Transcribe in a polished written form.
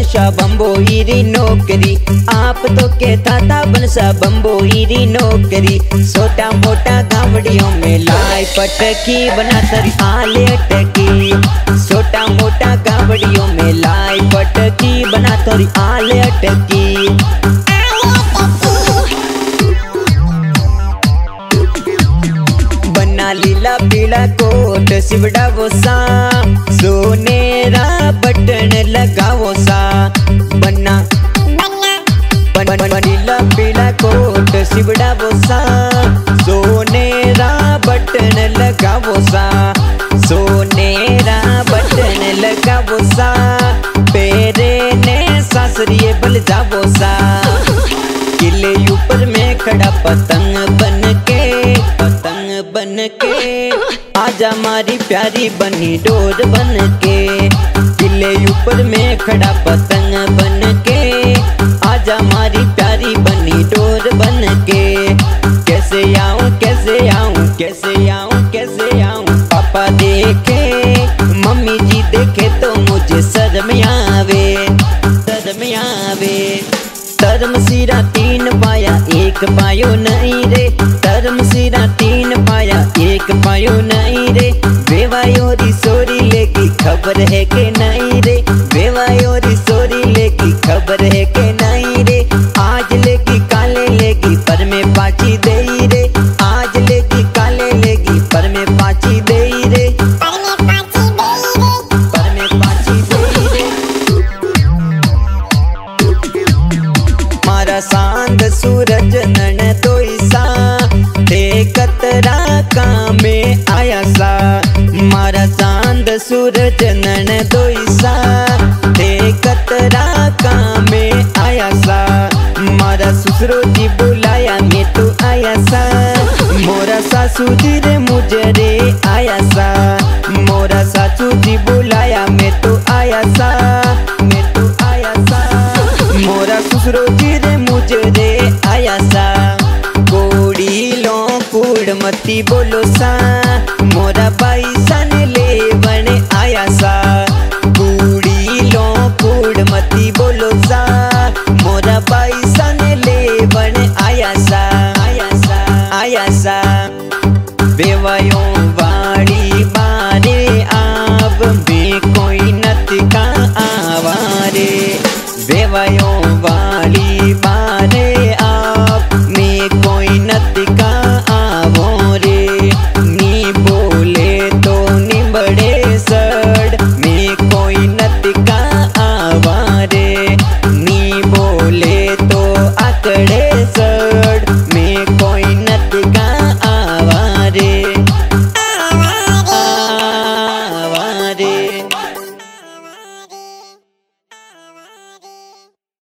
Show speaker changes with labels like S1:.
S1: सा बम्बोईरी नौकरी। आप तो कहता था बनसा बम्बोईरी नौकरी। छोटा मोटा गावड़ियों में लाई पटकी बना तरी आले अटकी। छोटा मोटा गावड़ियों में लाई पटकी बना तरी आले अटकी। बना लीला पीला कोट सिवड़ा वो सा, सोनेरा बटन लगावो सा। बना नीला पीला कोट सिवड़ा वो सा, सोनेरा बटन लगावो सा। सोनेरा बटन लगावो सा, पेरे ने सासरिये बल जावो सा। किले ऊपर में खड़ा पतंग बन के, पतंग बन के आजा मारी प्यारी बनी डोर बन के। किले ऊपर में खड़ा पतंग बन के आजा मारी प्यारी बनी डोर बन के। कैसे आऊं कैसे आऊं कैसे आऊं कैसे आऊं, पापा देखे मम्मी जी देखे तो मुझे शर्म आवे, शर्म आवे। धर्म सिरा तीन पाया एक पायो नहीं रे, धर्म सिरा तीन पाया एक पायो नहीं रे। बेवायोरी सोरी लेगी खबर है के नहीं रे, बेवायोरी सोरी लेगी खबर है के नहीं रे। आज लेगी काले लेगी पर में पाची दे रे, आज लेगी काले लेगी पर में पाची दे रे, पर में पाची दे रे। मारा सांद सूरज नन दोई सा, ते कतरा काम में आया सा। मारा चांद सूरज नन दोई सा, ते कतरा काम में आया सा। मारा ससुरो जी बुलाया मैं तो आया सा, मोरा सासू जी रे मुझे रे आया सा। मोरा सासू जी बुलाया मैं तो आया सा, मैं तो आया सा। मोरा ससुरो जी रे मुझे रे आया सा। कोड़ी लो कूड़ मती बोलो सा, मोरा भाई सन ले बने आया सा। कूड़ी लो कूड़ मती बोलो सा, मोरा भाई सन ले बने आया सा, आया सा, आया सा। बेवायों वाड़ी बारे आप में कोई नत का आवारे। बेवायों वाली बारे आप में कोई नत का आवो रे। नी बोले तो निबड़े सड़ में कोई नत का आवारे, नी बोले तो आकड़े सड़